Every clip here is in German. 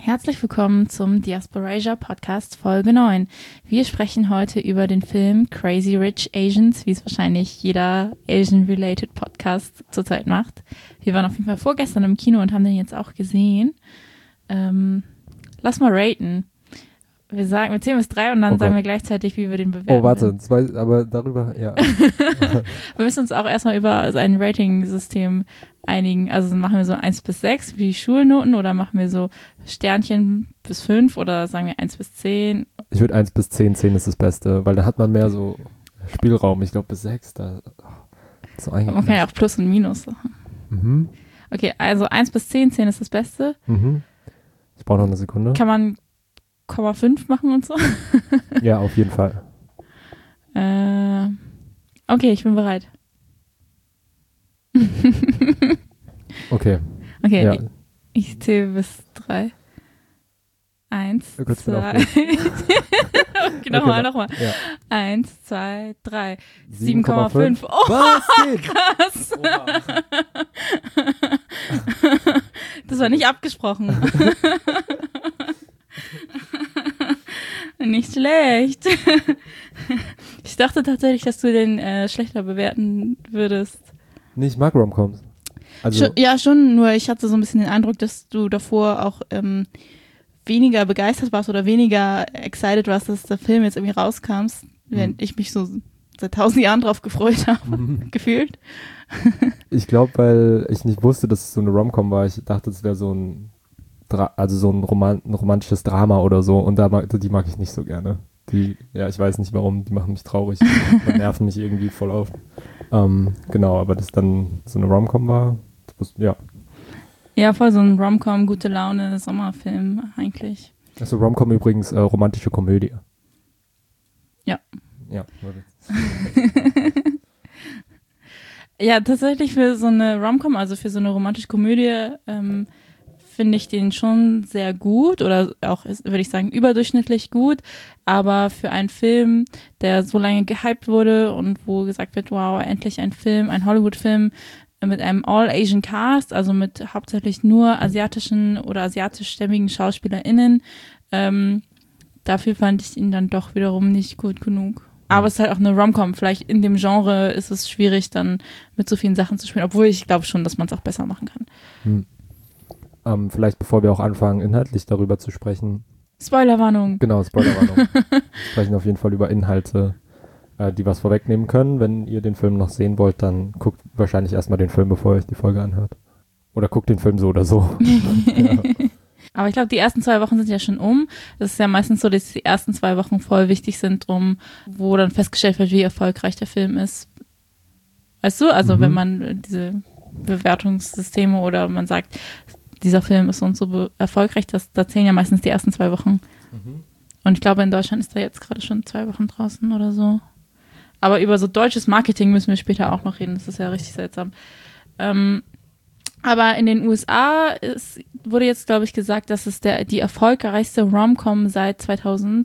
Herzlich willkommen zum Diasporasia Podcast Folge 9. Wir sprechen heute über den Film Crazy Rich Asians, wie es wahrscheinlich jeder Asian-related Podcast zurzeit macht. Wir waren auf jeden Fall vorgestern im Kino und haben den jetzt auch gesehen. Lass mal raten. Wir zählen bis 3 und dann sagen wir gleichzeitig, wie wir den bewerten. Oh, warte, aber darüber, ja. Wir müssen uns auch erstmal über ein Rating-System einigen. Also machen wir so 1 bis 6 wie Schulnoten oder machen wir so Sternchen bis 5 oder sagen wir 1 bis 10? Ich würde 1 bis 10, 10 ist das Beste, weil da hat man mehr so Spielraum. Ich glaube bis 6, da so eigentlich. Man kann ja auch Plus und Minus sagen. Mhm. Okay, also 1 bis 10, 10 ist das Beste. Mhm. Ich brauche noch eine Sekunde. Kann man 0,5 machen und so? Ja, auf jeden Fall. Okay, ich bin bereit. Okay. Okay, Ja. ich zähle bis 3. 1, 2. Okay, nochmal. Ja. 1, 2, 3. 7,5. Oh, Was geht? krass. Das war nicht abgesprochen. Nicht schlecht. Ich dachte tatsächlich, dass du den schlechter bewerten würdest. Nee, ich mag Romcoms. Also, Ja, schon, nur ich hatte so ein bisschen den Eindruck, dass du davor auch weniger begeistert warst oder weniger excited warst, dass der Film jetzt irgendwie rauskam, während ich mich so seit 1000 Jahren drauf gefreut habe, gefühlt. ich glaube, weil ich nicht wusste, dass es so eine Romcom war, ich dachte, es wäre so ein romantisches Drama oder so und die mag ich nicht so gerne. Ich weiß nicht warum, die machen mich traurig, die nerven mich irgendwie voll auf. Genau, aber das dann so eine Romcom war, ja. Ja, voll so ein Romcom, gute Laune, Sommerfilm eigentlich. Also Romcom übrigens romantische Komödie. Ja. Ja. Ja, tatsächlich für so eine Romcom, also für so eine romantische Komödie, finde ich den schon sehr gut oder auch, würde ich sagen, überdurchschnittlich gut. Aber für einen Film, der so lange gehypt wurde und wo gesagt wird, wow, endlich ein Film, ein Hollywood-Film mit einem All-Asian Cast, also mit hauptsächlich nur asiatischen oder asiatischstämmigen SchauspielerInnen, dafür fand ich ihn dann doch wiederum nicht gut genug. Aber es ist halt auch eine Rom-Com. Vielleicht in dem Genre ist es schwierig, dann mit so vielen Sachen zu spielen, obwohl ich glaube schon, dass man es auch besser machen kann. Vielleicht bevor wir auch anfangen, inhaltlich darüber zu sprechen. Spoilerwarnung. Genau, Spoilerwarnung. Wir sprechen auf jeden Fall über Inhalte, die was vorwegnehmen können. Wenn ihr den Film noch sehen wollt, dann guckt wahrscheinlich erstmal den Film, bevor ihr euch die Folge anhört. Oder guckt den Film so oder so. Ja. Aber ich glaube, die ersten 2 Wochen sind ja schon um. Das ist ja meistens so, dass die ersten 2 Wochen voll wichtig sind, wo dann festgestellt wird, wie erfolgreich der Film ist. Weißt du? Also wenn man diese Bewertungssysteme oder man sagt, dieser Film ist so und so erfolgreich, da zählen ja meistens die ersten 2 Wochen. Und ich glaube, in Deutschland ist er jetzt gerade schon 2 Wochen draußen oder so. Aber über so deutsches Marketing müssen wir später auch noch reden. Das ist ja richtig seltsam. Aber in den USA wurde jetzt, glaube ich, gesagt, dass es die erfolgreichste Rom-Com seit 2009?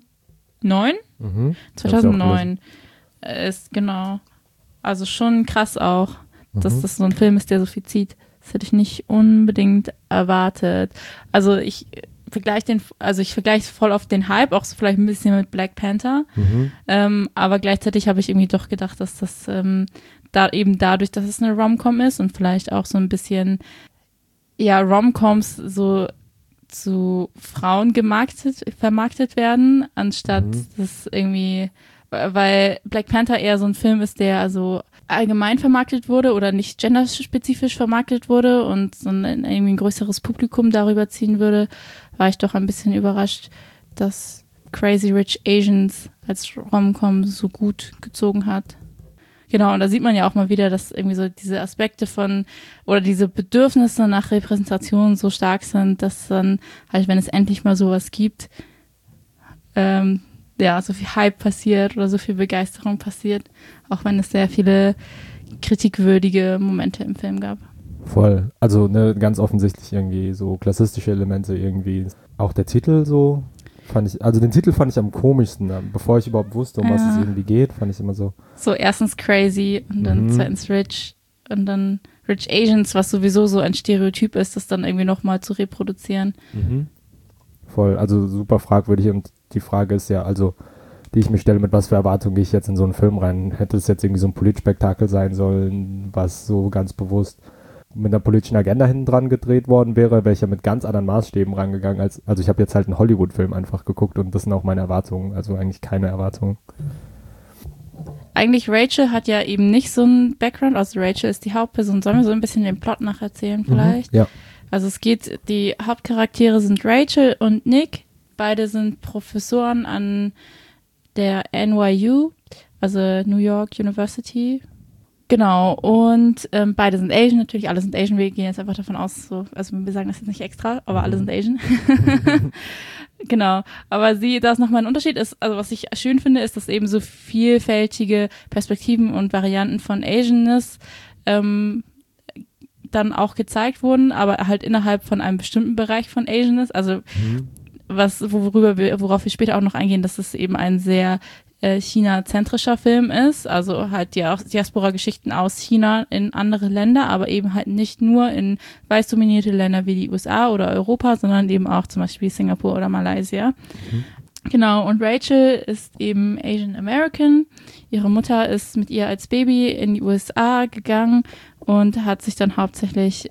2009 ist, genau. Also schon krass auch, dass das so ein Film ist, der so viel zieht. Das hätte ich nicht unbedingt erwartet. Also ich vergleiche voll auf den Hype, auch so vielleicht ein bisschen mit Black Panther. Aber gleichzeitig habe ich irgendwie doch gedacht, dass das da eben dadurch, dass es eine Rom-Com ist und vielleicht auch so ein bisschen, ja, Rom-Coms so zu Frauen vermarktet werden, anstatt das irgendwie, weil Black Panther eher so ein Film ist, der also allgemein vermarktet wurde oder nicht genderspezifisch vermarktet wurde und so irgendwie ein größeres Publikum darüber ziehen würde, war ich doch ein bisschen überrascht, dass Crazy Rich Asians als Rom-Com so gut gezogen hat. Genau, und da sieht man ja auch mal wieder, dass irgendwie so diese Aspekte oder diese Bedürfnisse nach Repräsentation so stark sind, dass dann halt, wenn es endlich mal sowas gibt, so viel Hype passiert oder so viel Begeisterung passiert, auch wenn es sehr viele kritikwürdige Momente im Film gab. Voll. Also ganz offensichtlich irgendwie so klassistische Elemente irgendwie. Auch der Titel so den Titel fand ich am komischsten. Bevor ich überhaupt wusste, um was es irgendwie geht, fand ich immer so. So erstens crazy und dann zweitens rich und dann Rich Asians, was sowieso so ein Stereotyp ist, das dann irgendwie nochmal zu reproduzieren. voll. Also super fragwürdig und die Frage ist ja, also die ich mir stelle, mit was für Erwartungen gehe ich jetzt in so einen Film rein? Hätte es jetzt irgendwie so ein Politspektakel sein sollen, was so ganz bewusst mit einer politischen Agenda hinten dran gedreht worden wäre, wäre ich ja mit ganz anderen Maßstäben rangegangen. Also ich habe jetzt halt einen Hollywood-Film einfach geguckt und das sind auch meine Erwartungen, also eigentlich keine Erwartungen. Eigentlich Rachel hat ja eben nicht so einen Background, also Rachel ist die Hauptperson. Sollen wir so ein bisschen den Plot nacherzählen vielleicht? Ja. Also die Hauptcharaktere sind Rachel und Nick. Beide sind Professoren an der NYU, also New York University. Genau, und beide sind Asian natürlich, alle sind Asian, wir gehen jetzt einfach davon aus, so, also wir sagen das jetzt nicht extra, aber alle sind Asian. Genau, aber da ist nochmal ein Unterschied, also was ich schön finde, ist, dass eben so vielfältige Perspektiven und Varianten von Asianness dann auch gezeigt wurden, aber halt innerhalb von einem bestimmten Bereich von Asianness, also worauf wir später auch noch eingehen, dass es eben ein sehr China-zentrischer Film ist, also halt Diaspora-Geschichten aus China in andere Länder, aber eben halt nicht nur in weiß dominierte Länder wie die USA oder Europa, sondern eben auch zum Beispiel Singapur oder Malaysia. Genau, und Rachel ist eben Asian American. Ihre Mutter ist mit ihr als Baby in die USA gegangen und hat sich dann hauptsächlich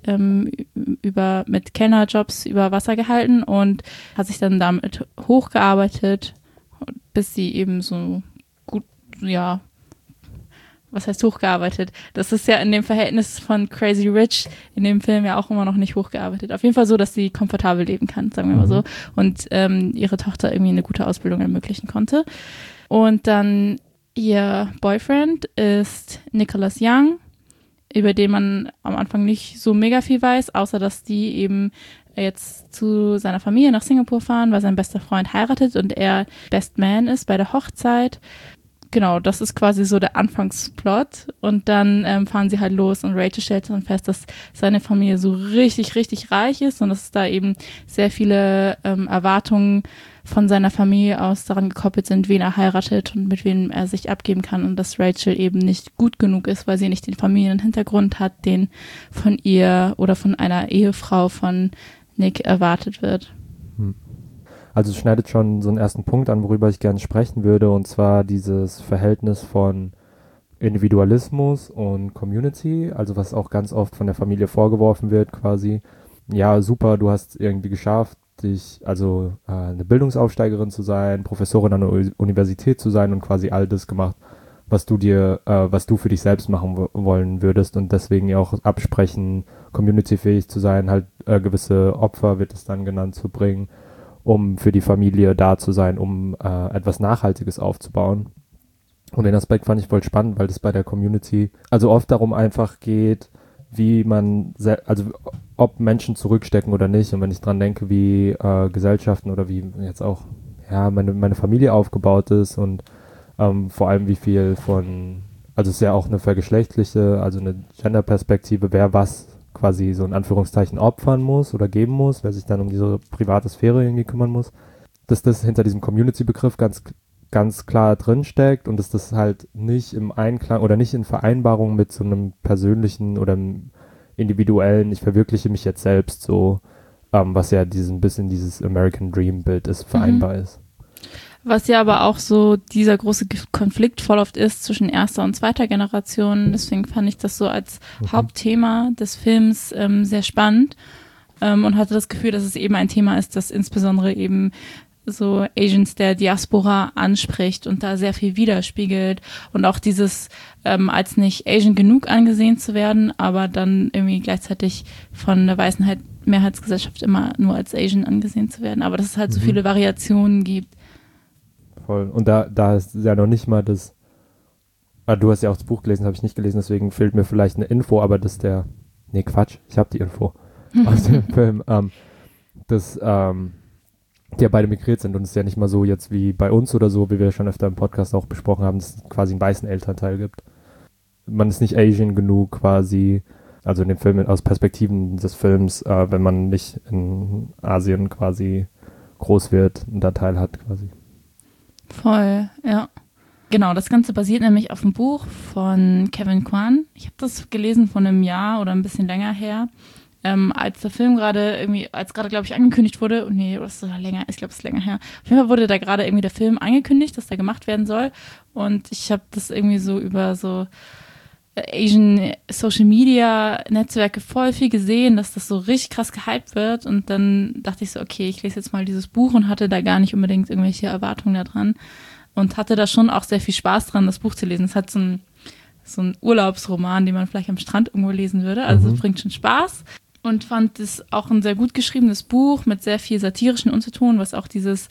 mit Kellnerjobs über Wasser gehalten und hat sich dann damit hochgearbeitet, bis sie eben so gut, ja, was heißt hochgearbeitet? Das ist ja in dem Verhältnis von Crazy Rich in dem Film ja auch immer noch nicht hochgearbeitet. Auf jeden Fall so, dass sie komfortabel leben kann, sagen wir mal so. Und ihre Tochter irgendwie eine gute Ausbildung ermöglichen konnte. Und dann ihr Boyfriend ist Nicholas Young, über den man am Anfang nicht so mega viel weiß, außer dass die eben jetzt zu seiner Familie nach Singapur fahren, weil sein bester Freund heiratet und er Best Man ist bei der Hochzeit. Genau, das ist quasi so der Anfangsplot und dann fahren sie halt los und Rachel stellt dann fest, dass seine Familie so richtig, richtig reich ist und dass es da eben sehr viele Erwartungen von seiner Familie aus daran gekoppelt sind, wen er heiratet und mit wem er sich abgeben kann und dass Rachel eben nicht gut genug ist, weil sie nicht den Familienhintergrund hat, den von ihr oder von einer Ehefrau von Nick erwartet wird. Also es schneidet schon so einen ersten Punkt an, worüber ich gerne sprechen würde, und zwar dieses Verhältnis von Individualismus und Community, also was auch ganz oft von der Familie vorgeworfen wird quasi. Ja, super, du hast irgendwie geschafft, eine Bildungsaufsteigerin zu sein, Professorin an der Universität zu sein und quasi all das gemacht, was du für dich selbst machen wollen würdest und deswegen ja auch absprechen, communityfähig zu sein, halt gewisse Opfer, wird es dann genannt, zu bringen, um für die Familie da zu sein, um etwas Nachhaltiges aufzubauen. Und den Aspekt fand ich voll spannend, weil das bei der Community also oft darum einfach geht, ob Menschen zurückstecken oder nicht. Und wenn ich dran denke, wie Gesellschaften oder wie jetzt auch meine Familie aufgebaut ist und vor allem wie viel also es ist ja auch eine vergeschlechtliche, also eine Gender-Perspektive, wer was quasi so in Anführungszeichen opfern muss oder geben muss, wer sich dann um diese private Sphäre irgendwie kümmern muss, dass das hinter diesem Community-Begriff ganz klar drinsteckt und dass das halt nicht im Einklang oder nicht in Vereinbarung mit so einem persönlichen oder einem individuellen, ich verwirkliche mich jetzt selbst so, was ja bisschen dieses American Dream-Bild ist, vereinbar ist. Was ja aber auch so dieser große Konflikt voll oft ist zwischen erster und zweiter Generation. Deswegen fand ich das so als Hauptthema des Films sehr spannend und hatte das Gefühl, dass es eben ein Thema ist, das insbesondere eben so Asians der Diaspora anspricht und da sehr viel widerspiegelt und auch dieses als nicht Asian genug angesehen zu werden, aber dann irgendwie gleichzeitig von der weißen Mehrheitsgesellschaft immer nur als Asian angesehen zu werden, aber dass es halt so viele Variationen gibt. Voll. Und da ist ja noch nicht mal das, du hast ja auch das Buch gelesen, habe ich nicht gelesen, deswegen fehlt mir vielleicht eine Info, aber ich habe die Info aus dem Film, die ja beide migriert sind und es ist ja nicht mal so jetzt wie bei uns oder so, wie wir schon öfter im Podcast auch besprochen haben, dass es quasi einen weißen Elternteil gibt. Man ist nicht Asian genug quasi, also in dem Film aus Perspektiven des Films, wenn man nicht in Asien quasi groß wird und da Teil hat quasi. Voll, ja. Genau, das Ganze basiert nämlich auf einem Buch von Kevin Kwan. Ich habe das gelesen vor einem Jahr oder ein bisschen länger her. als der Film als gerade, glaube ich, angekündigt wurde, nee, das ist sogar länger, ich glaube, es ist länger her. Auf jeden Fall wurde da gerade irgendwie der Film angekündigt, dass der gemacht werden soll. Und ich habe das irgendwie so über so Asian Social Media Netzwerke voll viel gesehen, dass das so richtig krass gehypt wird. Und dann dachte ich so, okay, ich lese jetzt mal dieses Buch und hatte da gar nicht unbedingt irgendwelche Erwartungen da dran. Und hatte da schon auch sehr viel Spaß dran, das Buch zu lesen. Es hat so ein Urlaubsroman, den man vielleicht am Strand irgendwo lesen würde. Also es bringt schon Spaß. Und fand es auch ein sehr gut geschriebenes Buch mit sehr viel satirischen Unterton, was auch dieses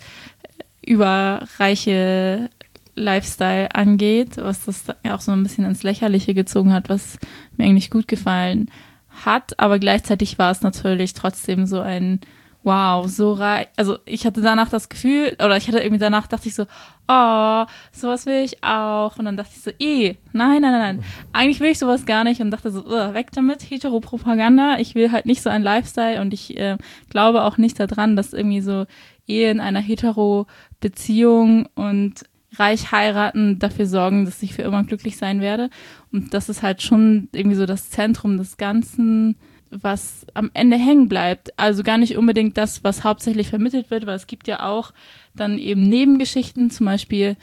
überreiche Lifestyle angeht, was das auch so ein bisschen ins Lächerliche gezogen hat, was mir eigentlich gut gefallen hat. Aber gleichzeitig war es natürlich trotzdem so ein wow, so reich. Also ich hatte danach das Gefühl, oder ich hatte irgendwie danach, dachte ich so, oh, sowas will ich auch. Und dann dachte ich so, nein. Eigentlich will ich sowas gar nicht und dachte so, weg damit, Heteropropaganda. Ich will halt nicht so ein Lifestyle und ich glaube auch nicht daran, dass irgendwie so Ehe in einer Hetero-Beziehung und reich heiraten dafür sorgen, dass ich für immer glücklich sein werde. Und das ist halt schon irgendwie so das Zentrum des Ganzen, was am Ende hängen bleibt. Also gar nicht unbedingt das, was hauptsächlich vermittelt wird, weil es gibt ja auch dann eben Nebengeschichten. Zum Beispiel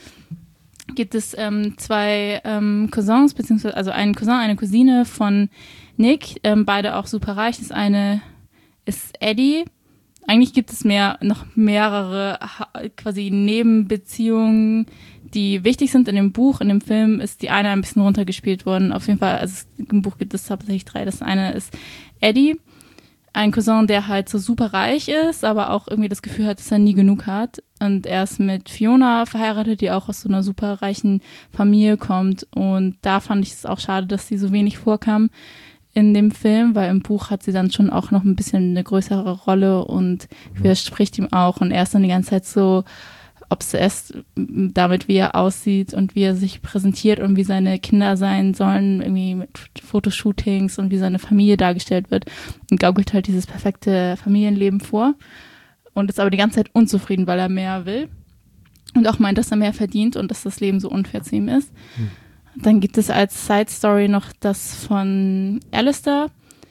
gibt es zwei Cousins, beziehungsweise also einen Cousin, eine Cousine von Nick, beide auch super reich. Das eine ist Eddie. Eigentlich gibt es noch mehrere quasi Nebenbeziehungen, die wichtig sind in dem Buch. In dem Film ist die eine ein bisschen runtergespielt worden. Auf jeden Fall, also im Buch gibt es hauptsächlich 3. Das eine ist Eddie, ein Cousin, der halt so super reich ist, aber auch irgendwie das Gefühl hat, dass er nie genug hat. Und er ist mit Fiona verheiratet, die auch aus so einer super reichen Familie kommt. Und da fand ich es auch schade, dass sie so wenig vorkam in dem Film, weil im Buch hat sie dann schon auch noch ein bisschen eine größere Rolle und widerspricht ihm auch. Und er ist dann die ganze Zeit so obsessed damit, wie er aussieht und wie er sich präsentiert und wie seine Kinder sein sollen, irgendwie mit Fotoshootings und wie seine Familie dargestellt wird und gaukelt halt dieses perfekte Familienleben vor und ist aber die ganze Zeit unzufrieden, weil er mehr will und auch meint, dass er mehr verdient und dass das Leben so unfair zu ihm ist. Dann gibt es als Side Story noch das von Alistair,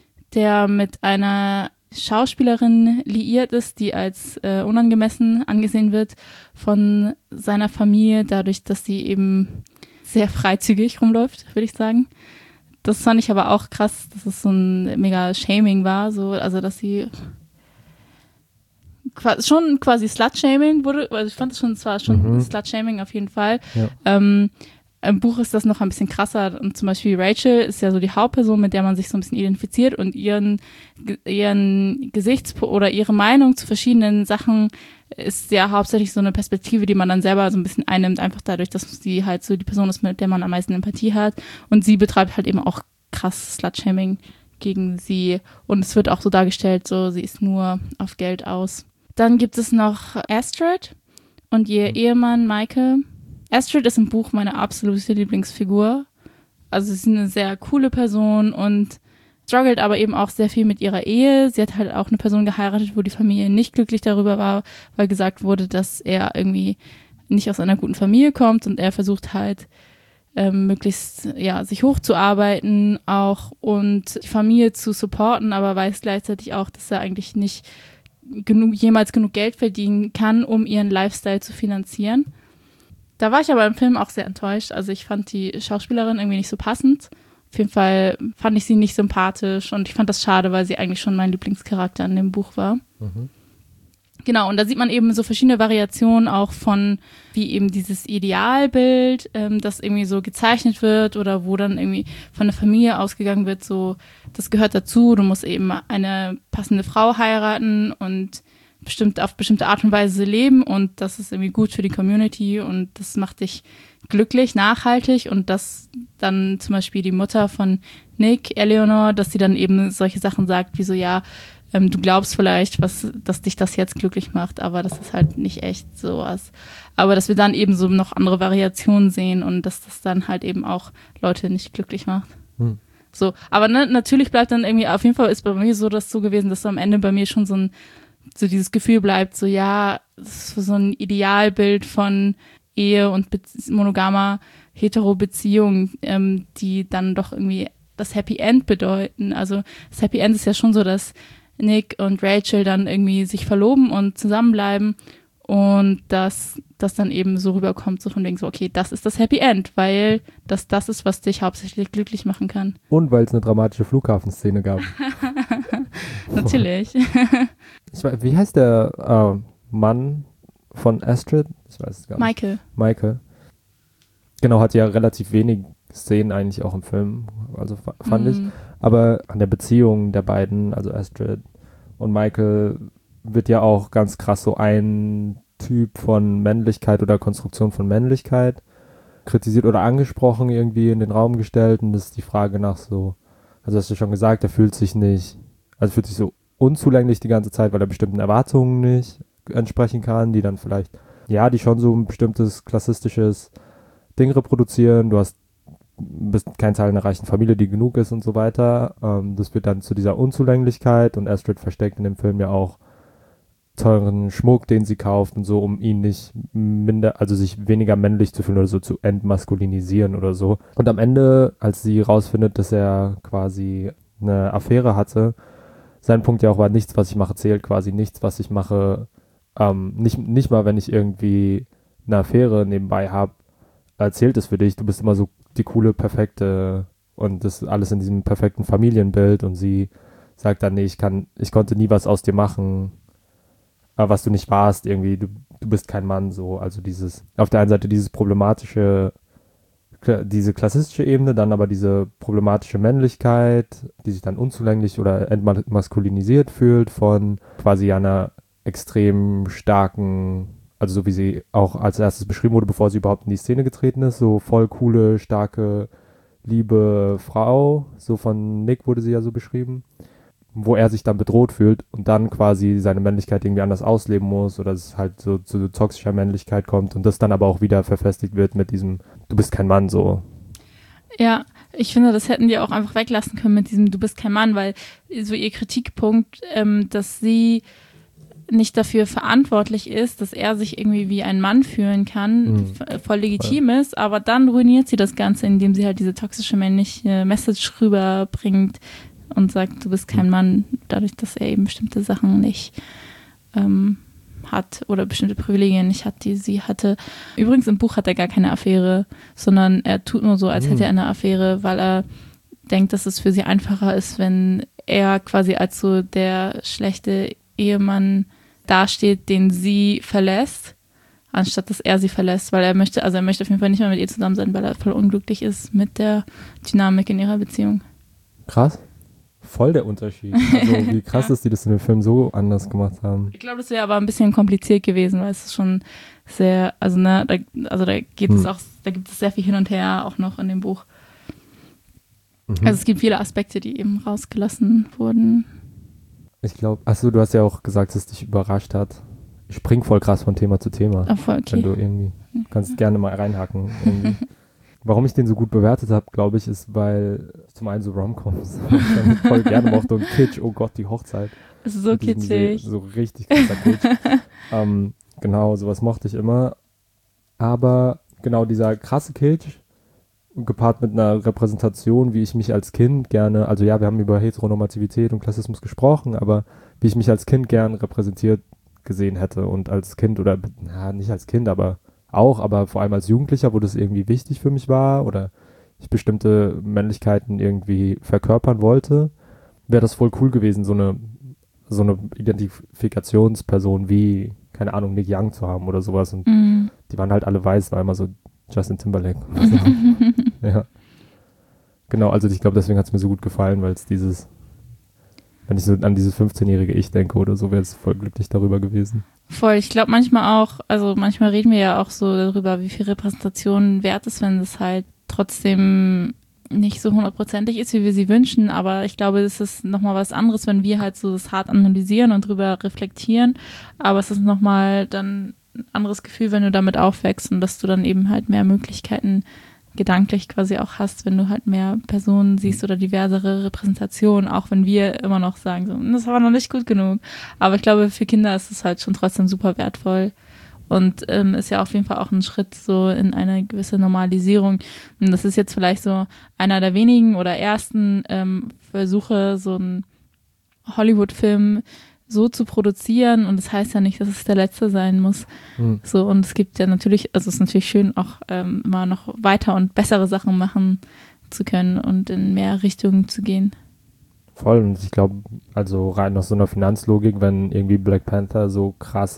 der mit einer Schauspielerin liiert ist, die als unangemessen angesehen wird von seiner Familie, dadurch, dass sie eben sehr freizügig rumläuft, würde ich sagen. Das fand ich aber auch krass, dass es so ein mega Shaming war, so, also dass sie schon quasi Slut-Shaming wurde, also ich fand es schon, zwar schon Slut-Shaming auf jeden Fall. Ja. Im Buch ist das noch ein bisschen krasser und zum Beispiel Rachel ist ja so die Hauptperson, mit der man sich so ein bisschen identifiziert und ihren oder ihre Meinung zu verschiedenen Sachen ist ja hauptsächlich so eine Perspektive, die man dann selber so ein bisschen einnimmt, einfach dadurch, dass sie halt so die Person ist, mit der man am meisten Empathie hat und sie betreibt halt eben auch krass Slut-Shaming gegen sie und es wird auch so dargestellt, so sie ist nur auf Geld aus. Dann gibt es noch Astrid und ihr Ehemann Michael. Astrid ist im Buch meine absolute Lieblingsfigur. Also sie ist eine sehr coole Person und struggelt aber eben auch sehr viel mit ihrer Ehe. Sie hat halt auch eine Person geheiratet, wo die Familie nicht glücklich darüber war, weil gesagt wurde, dass er irgendwie nicht aus einer guten Familie kommt und er versucht halt möglichst sich hochzuarbeiten auch und die Familie zu supporten, aber weiß gleichzeitig auch, dass er eigentlich nicht jemals genug Geld verdienen kann, um ihren Lifestyle zu finanzieren. Da war ich aber im Film auch sehr enttäuscht. Also ich fand die Schauspielerin irgendwie nicht so passend. Auf jeden Fall fand ich sie nicht sympathisch und ich fand das schade, weil sie eigentlich schon mein Lieblingscharakter in dem Buch war. Genau, und da sieht man eben so verschiedene Variationen auch von, wie eben dieses Idealbild, das irgendwie so gezeichnet wird oder wo dann irgendwie von der Familie ausgegangen wird, so, das gehört dazu, du musst eben eine passende Frau heiraten und auf bestimmte Art und Weise leben und das ist irgendwie gut für die Community und das macht dich glücklich, nachhaltig und dass dann zum Beispiel die Mutter von Nick, Eleanor, dass sie dann eben solche Sachen sagt, wie so, du glaubst vielleicht, dass dich das jetzt glücklich macht, aber das ist halt nicht echt sowas. Aber dass wir dann eben so noch andere Variationen sehen und dass das dann halt eben auch Leute nicht glücklich macht. So, aber natürlich bleibt dann irgendwie, auf jeden Fall ist bei mir so das so gewesen, dass am Ende bei mir schon so dieses Gefühl bleibt, so das ist so ein Idealbild von Ehe und monogamer Hetero-Beziehung, die dann doch irgendwie das Happy End bedeuten. Also das Happy End ist ja schon so, dass Nick und Rachel dann irgendwie sich verloben und zusammenbleiben und dass das dann eben so rüberkommt, so von wegen so, okay, das ist das Happy End, weil das ist, was dich hauptsächlich glücklich machen kann. Und weil es eine dramatische Flughafenszene gab. Natürlich. Wie heißt der Mann von Astrid? Ich weiß es gar nicht. Michael. Genau, hat ja relativ wenig Szenen eigentlich auch im Film, also fand ich. Aber an der Beziehung der beiden, also Astrid und Michael, wird ja auch ganz krass so ein Typ von Männlichkeit oder Konstruktion von Männlichkeit kritisiert oder angesprochen, irgendwie in den Raum gestellt. Und das ist die Frage nach so, also hast du schon gesagt, er fühlt sich so unzulänglich die ganze Zeit, weil er bestimmten Erwartungen nicht entsprechen kann, die dann vielleicht, ja, die schon so ein bestimmtes klassistisches Ding reproduzieren. Du bist kein Teil einer reichen Familie, die genug ist und so weiter. Das wird dann zu dieser Unzulänglichkeit und Astrid versteckt in dem Film ja auch teuren Schmuck, den sie kauft und so, um ihn nicht also sich weniger männlich zu fühlen oder so zu entmaskulinisieren oder so. Und am Ende, als sie rausfindet, dass er quasi eine Affäre hatte, sein Punkt ja auch war, nichts, was ich mache, zählt quasi, nichts, was ich mache, nicht mal, wenn ich irgendwie eine Affäre nebenbei habe, zählt es für dich. Du bist immer so die coole, perfekte und das alles in diesem perfekten Familienbild und sie sagt dann, nee, ich konnte nie was aus dir machen, was du nicht warst, irgendwie, du bist kein Mann, so, also auf der einen Seite dieses problematische, diese klassistische Ebene, dann aber diese problematische Männlichkeit, die sich dann unzulänglich oder entmaskulinisiert fühlt von quasi einer extrem starken, also so wie sie auch als erstes beschrieben wurde, bevor sie überhaupt in die Szene getreten ist, so voll coole, starke, liebe Frau, so von Nick wurde sie ja so beschrieben, wo er sich dann bedroht fühlt und dann quasi seine Männlichkeit irgendwie anders ausleben muss oder es halt so zu toxischer Männlichkeit kommt und das dann aber auch wieder verfestigt wird mit diesem, du bist kein Mann, so. Ja, ich finde, das hätten die auch einfach weglassen können mit diesem, du bist kein Mann, weil so ihr Kritikpunkt, dass sie nicht dafür verantwortlich ist, dass er sich irgendwie wie ein Mann fühlen kann, voll legitim ist, aber dann ruiniert sie das Ganze, indem sie halt diese toxische männliche Message rüberbringt und sagt, du bist kein Mann, dadurch, dass er eben bestimmte Sachen nicht hat oder bestimmte Privilegien nicht hat, die sie hatte. Übrigens im Buch hat er gar keine Affäre, sondern er tut nur so, als hätte er eine Affäre, weil er denkt, dass es für sie einfacher ist, wenn er quasi als so der schlechte Ehemann dasteht, den sie verlässt, anstatt dass er sie verlässt, weil er möchte auf jeden Fall nicht mehr mit ihr zusammen sein, weil er voll unglücklich ist mit der Dynamik in ihrer Beziehung. Krass. Voll der Unterschied. Also wie krass ist, die das in dem Film so anders gemacht haben. Ich glaube, das wäre aber ein bisschen kompliziert gewesen, weil es ist schon sehr, da gibt es sehr viel hin und her auch noch in dem Buch. Also es gibt viele Aspekte, die eben rausgelassen wurden. Ich glaube, du hast ja auch gesagt, dass es dich überrascht hat. Ich spring voll krass von Thema zu Thema. Voll okay. Wenn du irgendwie, kannst gerne mal reinhacken. Irgendwie. Warum ich den so gut bewertet habe, glaube ich, ist, weil zum einen so Rom-Coms voll gerne mochte und Kitsch, oh Gott, die Hochzeit. Es ist so kitschig. So richtig krasser Kitsch. Genau, sowas mochte ich immer. Aber genau dieser krasse Kitsch, gepaart mit einer Repräsentation, wie ich mich als Kind gerne, also ja, wir haben über Heteronormativität und Klassismus gesprochen, aber wie ich mich als Kind gern repräsentiert gesehen hätte und als Kind oder, nicht als Kind, aber vor allem als Jugendlicher, wo das irgendwie wichtig für mich war oder ich bestimmte Männlichkeiten irgendwie verkörpern wollte, wäre das voll cool gewesen, so eine Identifikationsperson wie, keine Ahnung, Nick Young zu haben oder sowas und die waren halt alle weiß, war immer so Justin Timberlake. Ja. Genau, also ich glaube, deswegen hat es mir so gut gefallen, weil es wenn ich so an dieses 15-jährige Ich denke oder so, wäre es voll glücklich darüber gewesen. Voll, ich glaube manchmal reden wir ja auch so darüber, wie viel Repräsentation wert ist, wenn es halt trotzdem nicht so 100%ig ist, wie wir sie wünschen, aber ich glaube, es ist nochmal was anderes, wenn wir halt so das hart analysieren und drüber reflektieren, aber es ist nochmal dann ein anderes Gefühl, wenn du damit aufwächst und dass du dann eben halt mehr Möglichkeiten gedanklich quasi auch hast, wenn du halt mehr Personen siehst oder diversere Repräsentationen, auch wenn wir immer noch sagen, so, das war noch nicht gut genug. Aber ich glaube, für Kinder ist es halt schon trotzdem super wertvoll. und ist ja auf jeden Fall auch ein Schritt so in eine gewisse Normalisierung. Und das ist jetzt vielleicht so einer der wenigen oder ersten Versuche, so einen Hollywood-Film so zu produzieren, und das heißt ja nicht, dass es der letzte sein muss. So, und es gibt ja natürlich, also es ist natürlich schön, auch immer noch weiter und bessere Sachen machen zu können und in mehr Richtungen zu gehen. Voll, und ich glaube, also rein aus so einer Finanzlogik, wenn irgendwie Black Panther so krass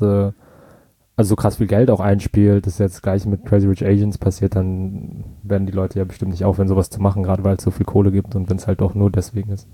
viel Geld auch einspielt, das ist jetzt gleich mit Crazy Rich Asians passiert, dann werden die Leute ja bestimmt nicht aufhören, sowas zu machen, gerade weil es so viel Kohle gibt und wenn es halt auch nur deswegen ist.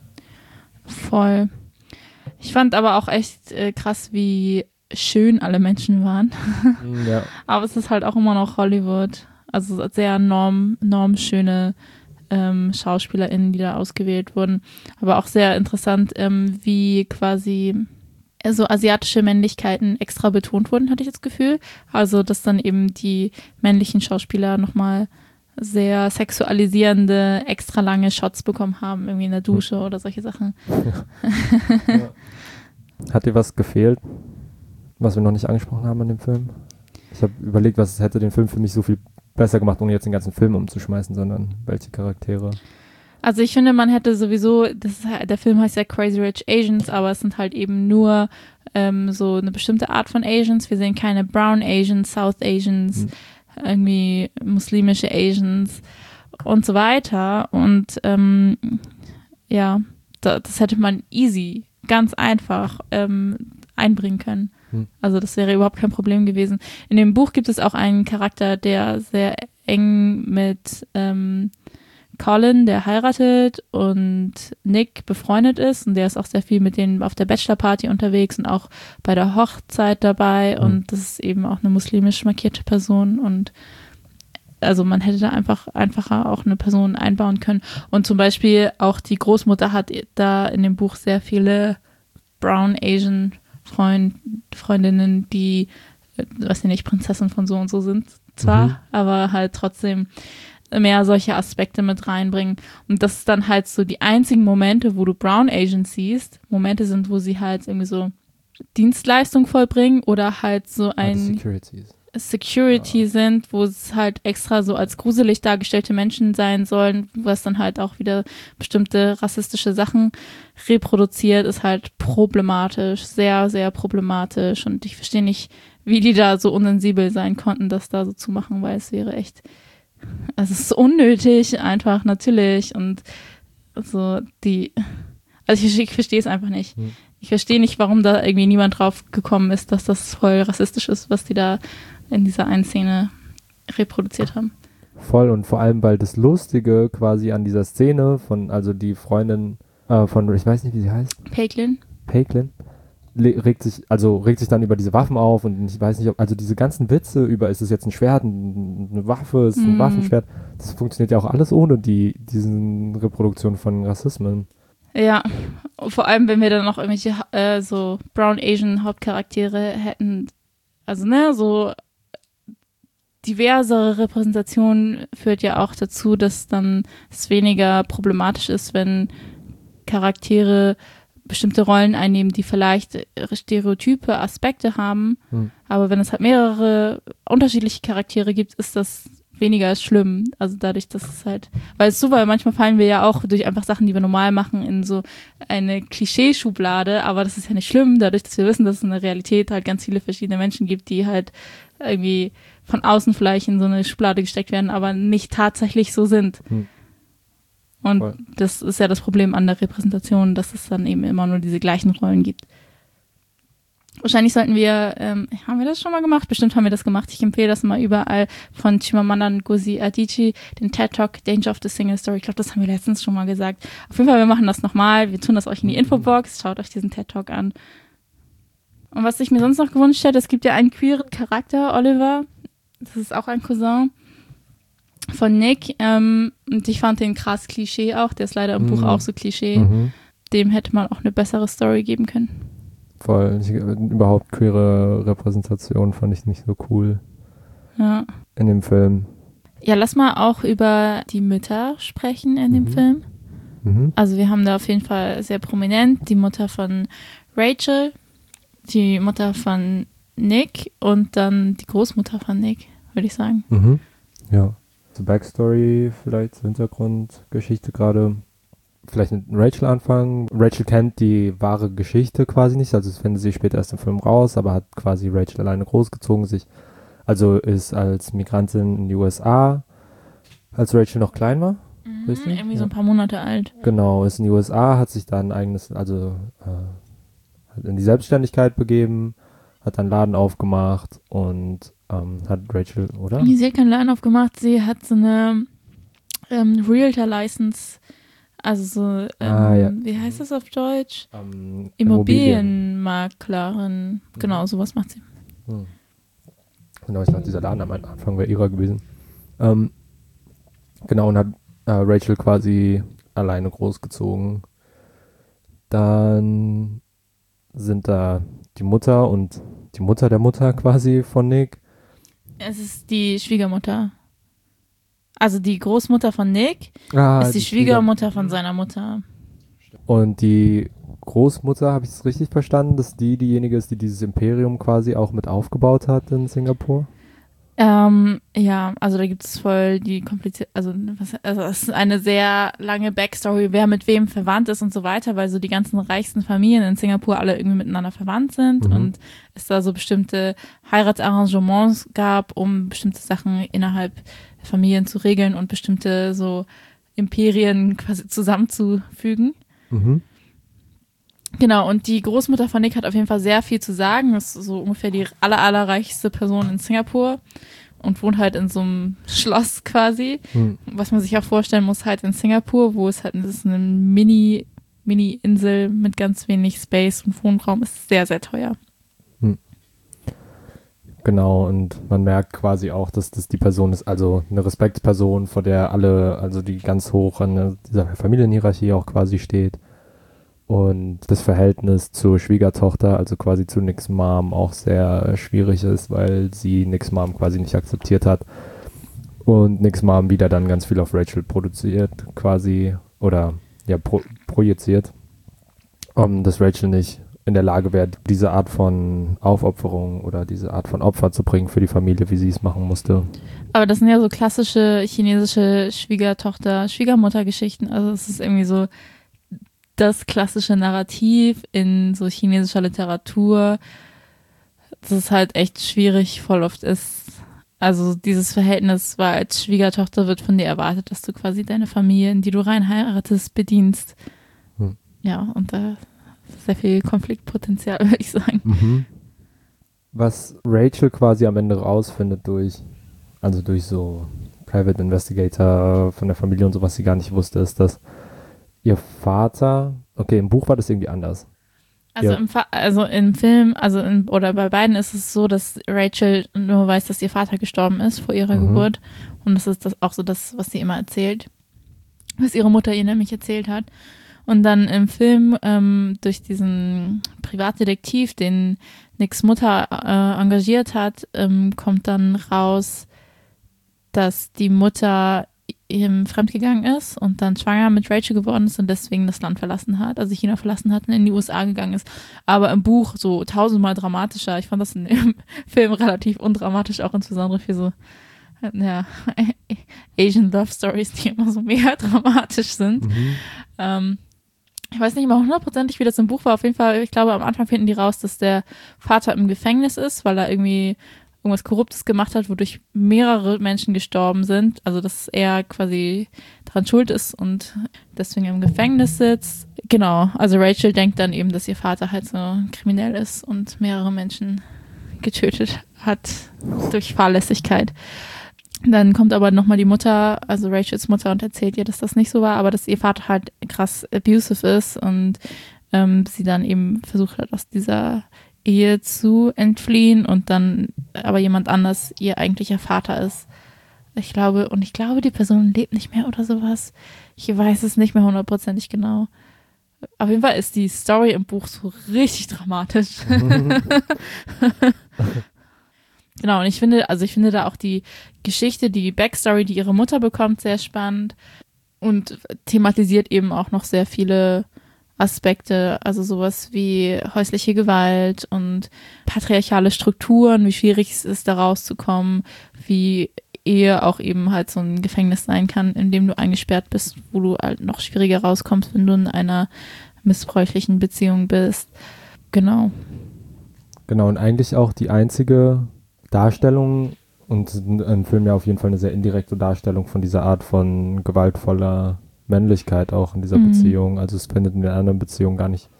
Voll. Ich fand aber auch echt krass, wie schön alle Menschen waren. Ja. Aber es ist halt auch immer noch Hollywood. Also sehr normschöne SchauspielerInnen, die da ausgewählt wurden. Aber auch sehr interessant, wie quasi so asiatische Männlichkeiten extra betont wurden, hatte ich das Gefühl. Also, dass dann eben die männlichen Schauspieler nochmal sehr sexualisierende, extra lange Shots bekommen haben, irgendwie in der Dusche oder solche Sachen. Ja. Hat dir was gefehlt, was wir noch nicht angesprochen haben an dem Film? Ich habe überlegt, was hätte den Film für mich so viel besser gemacht, ohne jetzt den ganzen Film umzuschmeißen, sondern welche Charaktere. Also ich finde, man hätte sowieso, der Film heißt ja Crazy Rich Asians, aber es sind halt eben nur so eine bestimmte Art von Asians. Wir sehen keine Brown Asians, South Asians, irgendwie muslimische Asians und so weiter. Und ja, das hätte man easy, ganz einfach einbringen können. Also das wäre überhaupt kein Problem gewesen. In dem Buch gibt es auch einen Charakter, der sehr eng mit Colin, der heiratet, und Nick befreundet ist, und der ist auch sehr viel mit denen auf der Bachelorparty unterwegs und auch bei der Hochzeit dabei, und das ist eben auch eine muslimisch markierte Person, und also man hätte da einfacher auch eine Person einbauen können. Und zum Beispiel auch die Großmutter hat da in dem Buch sehr viele Brown Asian Freundinnen, die, weiß ich nicht, Prinzessin von so und so sind zwar, aber halt trotzdem mehr solche Aspekte mit reinbringen. Und das ist dann halt so die einzigen Momente, wo du Brown Asians siehst, Momente sind, wo sie halt irgendwie so Dienstleistung vollbringen oder halt so ein Security sind, wo es halt extra so als gruselig dargestellte Menschen sein sollen, was dann halt auch wieder bestimmte rassistische Sachen reproduziert, ist halt problematisch, sehr, sehr problematisch. Und ich verstehe nicht, wie die da so unsensibel sein konnten, das da so zu machen, weil es wäre echt, also es ist unnötig einfach, natürlich. Und so also ich verstehe es einfach nicht. Ich verstehe nicht, warum da irgendwie niemand drauf gekommen ist, dass das voll rassistisch ist, was die da in dieser einen Szene reproduziert haben. Voll, und vor allem, weil das Lustige quasi an dieser Szene also die Freundin von, ich weiß nicht, wie sie heißt. Paisley, regt sich dann über diese Waffen auf, und ich weiß nicht, also diese ganzen Witze über, ist es jetzt ein Schwert, eine Waffe, ist es ein Waffenschwert, das funktioniert ja auch alles ohne diesen Reproduktion von Rassismen. Ja, vor allem, wenn wir dann noch irgendwelche so Brown Asian Hauptcharaktere hätten, also so diversere Repräsentation führt ja auch dazu, dass dann es weniger problematisch ist, wenn Charaktere bestimmte Rollen einnehmen, die vielleicht stereotype Aspekte haben. Aber wenn es halt mehrere unterschiedliche Charaktere gibt, ist das weniger schlimm. Also dadurch, dass es halt, weil manchmal fallen wir ja auch durch einfach Sachen, die wir normal machen, in so eine Klischeeschublade, aber das ist ja nicht schlimm, dadurch, dass wir wissen, dass es in der Realität halt ganz viele verschiedene Menschen gibt, die halt irgendwie von außen vielleicht in so eine Schublade gesteckt werden, aber nicht tatsächlich so sind. Und voll. Das ist ja das Problem an der Repräsentation, dass es dann eben immer nur diese gleichen Rollen gibt. Wahrscheinlich sollten wir, haben wir das schon mal gemacht? Bestimmt haben wir das gemacht. Ich empfehle das mal überall von Chimamanda Ngozi Adichie, den TED Talk Danger of the Single Story. Ich glaube, das haben wir letztens schon mal gesagt. Auf jeden Fall, wir machen das nochmal. Wir tun das euch in die Infobox. Schaut euch diesen TED Talk an. Und was ich mir sonst noch gewünscht hätte, es gibt ja einen queeren Charakter, Oliver. Das ist auch ein Cousin von Nick. Und ich fand den krass Klischee auch. Der ist leider im Buch auch so Klischee. Dem hätte man auch eine bessere Story geben können. Voll. Überhaupt queere Repräsentation fand ich nicht so cool. Ja. In dem Film. Ja, lass mal auch über die Mütter sprechen in dem Film. Also wir haben da auf jeden Fall sehr prominent die Mutter von Rachel, die Mutter von Nick und dann die Großmutter von Nick, würde ich sagen. Mhm. Ja. Zur Backstory, vielleicht zur Hintergrundgeschichte gerade. Vielleicht mit Rachel anfangen. Rachel kennt die wahre Geschichte quasi nicht, also es findet sie später erst im Film raus, aber hat quasi Rachel alleine großgezogen, also ist als Migrantin in die USA, als Rachel noch klein war. Richtig? Irgendwie so ein paar Monate alt. Genau, ist in die USA, hat sich dann ein eigenes, hat in die Selbstständigkeit begeben, hat dann einen Laden aufgemacht und hat Rachel, oder? Sie hat keinen Laden aufgemacht, sie hat so eine Realtor-License, also so, ja. wie heißt das auf Deutsch? Immobilienmaklerin. Immobilienmaklerin. Genau, sowas macht sie. Genau, ich dachte, dieser Laden am Anfang wäre ihrer gewesen. Genau, und hat Rachel quasi alleine großgezogen. Dann sind da die Mutter und die Mutter der Mutter quasi von Nick. Es ist die Schwiegermutter. Also die Großmutter von Nick ist die Schwiegermutter von seiner Mutter. Und die Großmutter, habe ich es richtig verstanden, dass diejenige ist, die dieses Imperium quasi auch mit aufgebaut hat in Singapur? Ja, also da gibt es voll die komplizierte, also es ist eine sehr lange Backstory, wer mit wem verwandt ist und so weiter, weil so die ganzen reichsten Familien in Singapur alle irgendwie miteinander verwandt sind und es da so bestimmte Heiratsarrangements gab, um bestimmte Sachen innerhalb der Familien zu regeln und bestimmte so Imperien quasi zusammenzufügen. Mhm. Genau, und die Großmutter von Nick hat auf jeden Fall sehr viel zu sagen. Das ist so ungefähr die allerreichste Person in Singapur und wohnt halt in so einem Schloss quasi. Was man sich auch vorstellen muss, halt in Singapur, wo es halt das ist eine Mini-Insel mit ganz wenig Space und Wohnraum ist sehr, sehr teuer. Genau, und man merkt quasi auch, dass das die Person ist, also eine Respektsperson, vor der alle, also die ganz hoch an dieser Familienhierarchie auch quasi steht. Und das Verhältnis zur Schwiegertochter, also quasi zu Nicks Mom, auch sehr schwierig ist, weil sie Nicks Mom quasi nicht akzeptiert hat. Und Nicks Mom wieder dann ganz viel auf Rachel produziert, quasi, oder ja, projiziert, dass Rachel nicht in der Lage wäre, diese Art von Aufopferung oder diese Art von Opfer zu bringen für die Familie, wie sie es machen musste. Aber das sind ja so klassische chinesische Schwiegermutter-Geschichten. Also es ist irgendwie so das klassische Narrativ in so chinesischer Literatur, dass es halt echt schwierig voll oft ist. Also dieses Verhältnis war als Schwiegertochter wird von dir erwartet, dass du quasi deine Familie, in die du rein heiratest, bedienst. Ja, und da ist sehr viel Konfliktpotenzial, würde ich sagen. Was Rachel quasi am Ende rausfindet durch so Private Investigator von der Familie und so, was sie gar nicht wusste, ist, dass ihr Vater, okay, im Buch war das irgendwie anders. Also im Film, oder bei beiden ist es so, dass Rachel nur weiß, dass ihr Vater gestorben ist vor ihrer Geburt. Und das ist auch so das, was sie immer erzählt. Was ihre Mutter ihr nämlich erzählt hat. Und dann im Film, durch diesen Privatdetektiv, den Nicks Mutter engagiert hat, kommt dann raus, dass die Mutter fremdgegangen ist und dann schwanger mit Rachel geworden ist und deswegen das Land verlassen hat, also China verlassen hat und in die USA gegangen ist. Aber im Buch so 1000-mal dramatischer. Ich fand das in dem Film relativ undramatisch, auch insbesondere für so Asian Love Stories, die immer so mega dramatisch sind. Ich weiß nicht mal hundertprozentig, wie das im Buch war. Auf jeden Fall, ich glaube, am Anfang finden die raus, dass der Vater im Gefängnis ist, weil er irgendwie irgendwas Korruptes gemacht hat, wodurch mehrere Menschen gestorben sind. Also, dass er quasi dran schuld ist und deswegen im Gefängnis sitzt. Genau, also Rachel denkt dann eben, dass ihr Vater halt so kriminell ist und mehrere Menschen getötet hat durch Fahrlässigkeit. Dann kommt aber nochmal die Mutter, also Rachels Mutter, und erzählt ihr, dass das nicht so war, aber dass ihr Vater halt krass abusive ist und sie dann eben versucht hat, aus dieser Ehe zu entfliehen und dann aber jemand anders ihr eigentlicher Vater ist. Ich glaube, die Person lebt nicht mehr oder sowas. Ich weiß es nicht mehr hundertprozentig genau. Auf jeden Fall ist die Story im Buch so richtig dramatisch. Genau, und ich finde da auch die Geschichte, die Backstory, die ihre Mutter bekommt, sehr spannend und thematisiert eben auch noch sehr viele Aspekte, also sowas wie häusliche Gewalt und patriarchale Strukturen, wie schwierig es ist, da rauszukommen, wie Ehe auch eben halt so ein Gefängnis sein kann, in dem du eingesperrt bist, wo du halt noch schwieriger rauskommst, wenn du in einer missbräuchlichen Beziehung bist. Genau. Genau, und eigentlich auch die einzige Darstellung und ein Film ja auf jeden Fall eine sehr indirekte Darstellung von dieser Art von gewaltvoller Männlichkeit auch in dieser Beziehung. Also es findet in der anderen Beziehung gar nicht,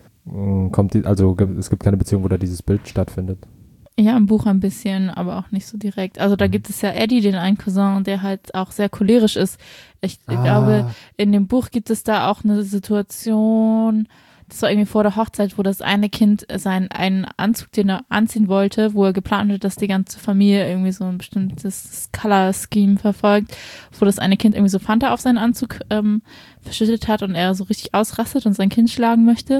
es gibt keine Beziehung, wo da dieses Bild stattfindet. Ja, im Buch ein bisschen, aber auch nicht so direkt. Also da gibt es ja Eddie, den einen Cousin, der halt auch sehr cholerisch ist. Ich glaube, in dem Buch gibt es da auch eine Situation, das war irgendwie vor der Hochzeit, wo das eine Kind einen Anzug, den er anziehen wollte, wo er geplant hat, dass die ganze Familie irgendwie so ein bestimmtes Color-Scheme verfolgt, wo das eine Kind irgendwie so Fanta auf seinen Anzug verschüttet hat und er so richtig ausrastet und sein Kind schlagen möchte,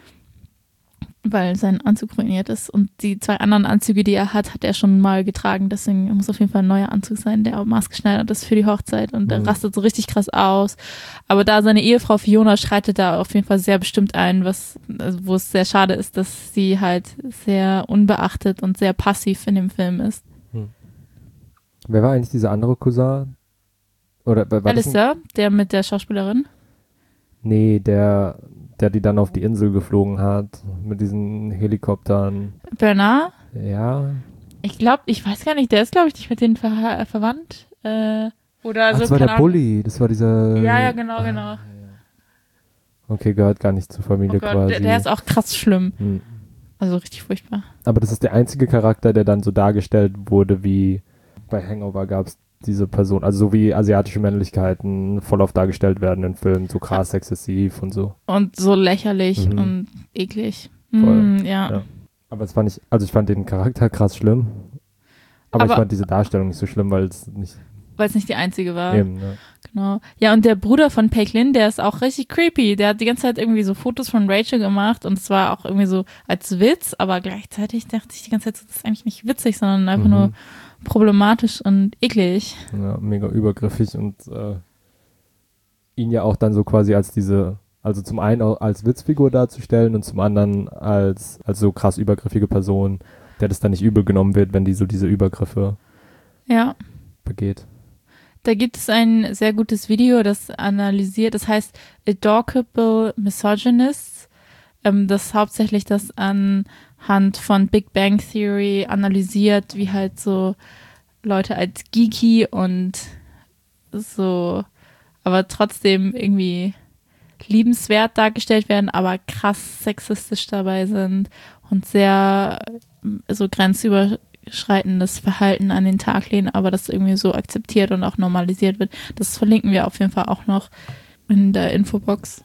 weil sein Anzug ruiniert ist. Und die 2 anderen Anzüge, die er hat er schon mal getragen. Deswegen muss auf jeden Fall ein neuer Anzug sein, der auch maßgeschneidert ist für die Hochzeit. Und der rastet so richtig krass aus. Aber da seine Ehefrau Fiona schreitet da auf jeden Fall sehr bestimmt ein, wo es sehr schade ist, dass sie halt sehr unbeachtet und sehr passiv in dem Film ist. Wer war eigentlich dieser andere Cousin? Oder war Alistair, der mit der Schauspielerin? Nee, der die dann auf die Insel geflogen hat, mit diesen Helikoptern. Bernard? Ja. Ich weiß gar nicht, der ist, glaube ich, nicht mit denen verwandt. Oder so, das war der Bully, das war dieser... Ja, genau. Ja. Okay, gehört gar nicht zur Familie quasi. Der ist auch krass schlimm. Also richtig furchtbar. Aber das ist der einzige Charakter, der dann so dargestellt wurde, wie bei Hangover gab es diese Person, also so wie asiatische Männlichkeiten voll oft dargestellt werden in Filmen, so krass exzessiv und so. Und so lächerlich und eklig. Voll. Ja. Aber es fand ich fand den Charakter krass schlimm. Aber ich fand diese Darstellung nicht so schlimm, weil es nicht die einzige war. Eben, ja. Genau. Ja, und der Bruder von Peiklin, der ist auch richtig creepy. Der hat die ganze Zeit irgendwie so Fotos von Rachel gemacht und es war auch irgendwie so als Witz, aber gleichzeitig dachte ich die ganze Zeit, das ist eigentlich nicht witzig, sondern einfach nur problematisch und eklig. Ja, mega übergriffig und ihn ja auch dann so quasi also zum einen auch als Witzfigur darzustellen und zum anderen als so krass übergriffige Person, der das dann nicht übel genommen wird, wenn die so diese Übergriffe begeht. Da gibt es ein sehr gutes Video, das analysiert, das heißt Adorable Misogynists, das hauptsächlich das anhand von Big Bang Theory analysiert, wie halt so Leute als geeky und so, aber trotzdem irgendwie liebenswert dargestellt werden, aber krass sexistisch dabei sind und sehr so grenzüberschreitendes Verhalten an den Tag legen, aber das irgendwie so akzeptiert und auch normalisiert wird. Das verlinken wir auf jeden Fall auch noch in der Infobox.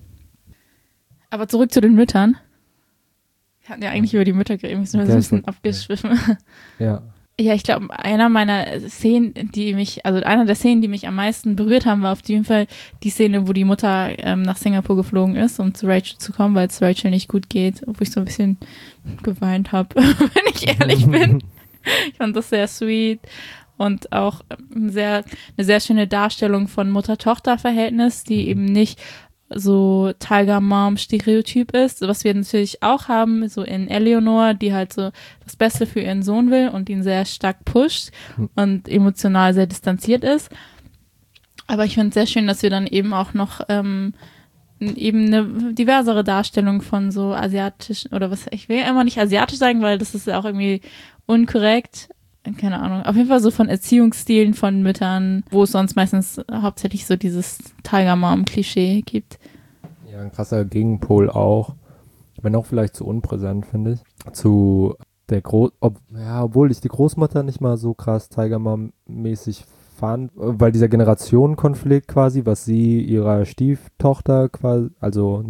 Aber zurück zu den Müttern. Wir hatten ja eigentlich über die Mütter geredet, wir sind ein bisschen abgeschwiffen. Ja. Ja, ich glaube, einer der Szenen, die mich am meisten berührt haben, war auf jeden Fall die Szene, wo die Mutter nach Singapur geflogen ist, um zu Rachel zu kommen, weil es Rachel nicht gut geht, wo ich so ein bisschen geweint habe, wenn ich ehrlich bin. Ich fand das sehr sweet und auch eine sehr schöne Darstellung von Mutter-Tochter-Verhältnis, die eben nicht so Tiger-Mom-Stereotyp ist, was wir natürlich auch haben, so in Eleanor, die halt so das Beste für ihren Sohn will und ihn sehr stark pusht und emotional sehr distanziert ist. Aber ich finde es sehr schön, dass wir dann eben auch noch eben eine diversere Darstellung von so asiatischen, oder was, ich will immer nicht asiatisch sagen, weil das ist ja auch irgendwie unkorrekt, keine Ahnung, auf jeden Fall so von Erziehungsstilen von Müttern, wo es sonst meistens hauptsächlich so dieses Tiger-Mom-Klischee gibt. Ja, ein krasser Gegenpol auch, wenn auch vielleicht zu unpräsent, finde ich, zu der obwohl ich die Großmutter nicht mal so krass Tiger-Mom-mäßig fand, weil dieser Generationenkonflikt quasi, was sie ihrer Stieftochter quasi, also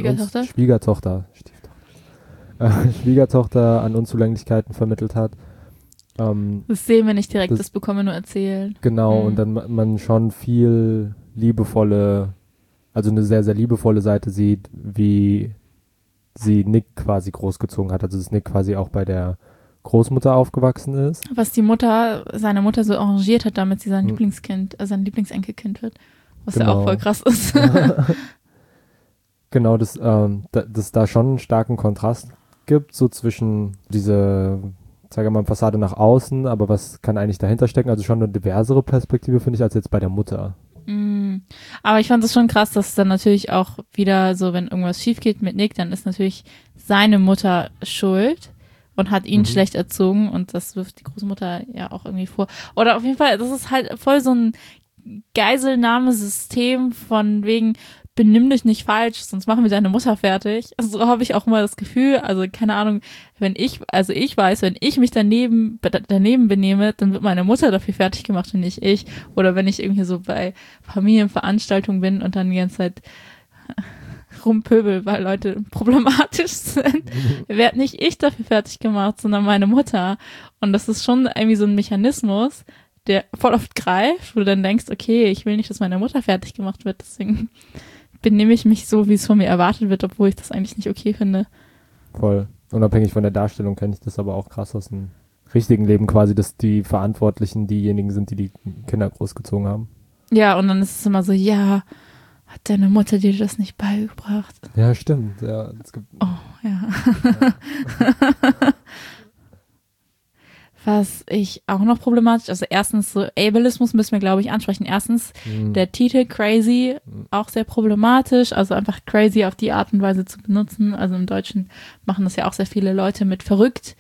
Schwiegertochter an Unzulänglichkeiten vermittelt hat. Das sehen wir nicht direkt, das bekommen wir nur erzählt. Genau, und dann man schon viel also eine sehr, sehr liebevolle Seite sieht, wie sie Nick quasi großgezogen hat. Also dass Nick quasi auch bei der Großmutter aufgewachsen ist. Was seine Mutter so arrangiert hat, damit sie sein Lieblingskind, sein Lieblingsenkelkind wird. Was ja auch voll krass ist. Genau, dass da schon einen starken Kontrast gibt, so zwischen diese, sage mal, Fassade nach außen, aber was kann eigentlich dahinter stecken? Also schon eine diversere Perspektive, finde ich, als jetzt bei der Mutter. Aber ich fand es schon krass, dass dann natürlich auch wieder so, wenn irgendwas schief geht mit Nick, dann ist natürlich seine Mutter schuld und hat ihn schlecht erzogen und das wirft die Großmutter ja auch irgendwie vor. Oder auf jeden Fall, das ist halt voll so ein Geiselnahmesystem von wegen, benimm dich nicht falsch, sonst machen wir deine Mutter fertig. Also so habe ich auch immer das Gefühl, also keine Ahnung, ich weiß, wenn ich mich daneben benehme, dann wird meine Mutter dafür fertig gemacht und nicht ich. Oder wenn ich irgendwie so bei Familienveranstaltungen bin und dann die ganze Zeit rumpöbel, weil Leute problematisch sind, werde nicht ich dafür fertig gemacht, sondern meine Mutter. Und das ist schon irgendwie so ein Mechanismus, der voll oft greift, wo du dann denkst, okay, ich will nicht, dass meine Mutter fertig gemacht wird, deswegen benehme ich mich so, wie es von mir erwartet wird, obwohl ich das eigentlich nicht okay finde. Voll. Unabhängig von der Darstellung kenne ich das aber auch krass aus dem richtigen Leben quasi, dass die Verantwortlichen diejenigen sind, die die Kinder großgezogen haben. Ja, und dann ist es immer so, ja, hat deine Mutter dir das nicht beigebracht? Ja, stimmt. Ja, es gibt ja. Was ich auch noch problematisch, also erstens so Ableismus müssen wir, glaube ich, ansprechen. Erstens der Titel Crazy, auch sehr problematisch, also einfach crazy auf die Art und Weise zu benutzen. Also im Deutschen machen das ja auch sehr viele Leute mit verrückt.